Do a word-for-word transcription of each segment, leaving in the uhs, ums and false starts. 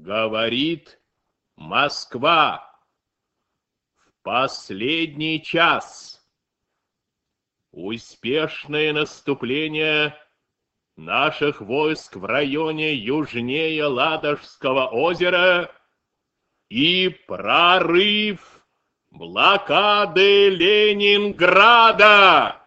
Говорит Москва. В последний час успешное наступление наших войск в районе южнее Ладожского озера и прорыв блокады Ленинграда.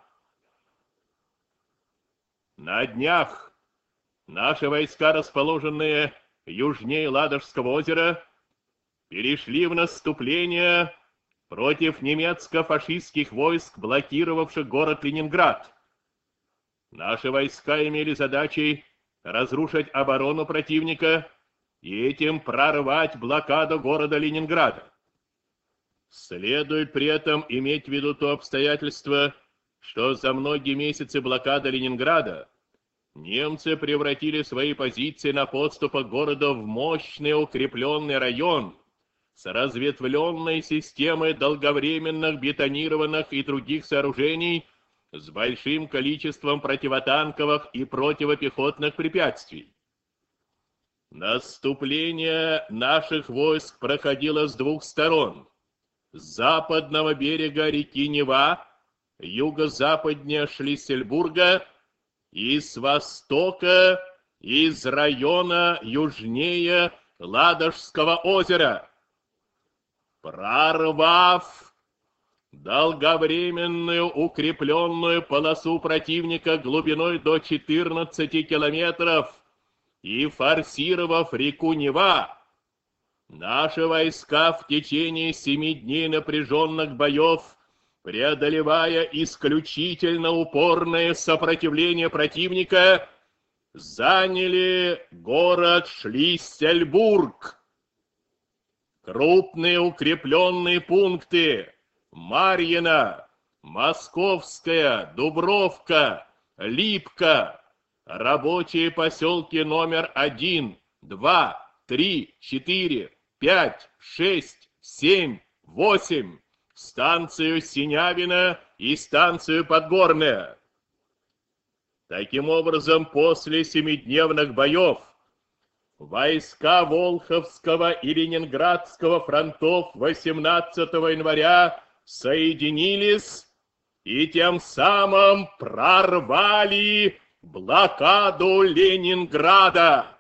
На днях наши войска, расположенные южнее Ладожского озера, перешли в наступление против немецко-фашистских войск, блокировавших город Ленинград. Наши войска имели задачей разрушить оборону противника и этим прорвать блокаду города Ленинграда. Следует при этом иметь в виду то обстоятельство, что за многие месяцы блокады Ленинграда немцы превратили свои позиции на подступах к городу в мощный укрепленный район с разветвленной системой долговременных бетонированных и других сооружений с большим количеством противотанковых и противопехотных препятствий. Наступление наших войск проходило с двух сторон: с западного берега реки Нева, юго-западнее Шлиссельбурга, и с востока из района южнее Ладожского озера. Прорвав долговременную укрепленную полосу противника глубиной до четырнадцати километров и форсировав реку Нева, наши войска в течение семи дней напряженных боев, преодолевая исключительно упорное сопротивление противника, заняли город Шлиссельбург. Крупные укрепленные пункты Марьино, Московская, Дубровка, Липка, рабочие поселки номер один, два, три, четыре, пять, шесть, семь, восемь, станцию Синявино и станцию Подгорная. Таким образом, после семидневных боев войска Волховского и Ленинградского фронтов восемнадцатого января соединились и тем самым прорвали блокаду Ленинграда.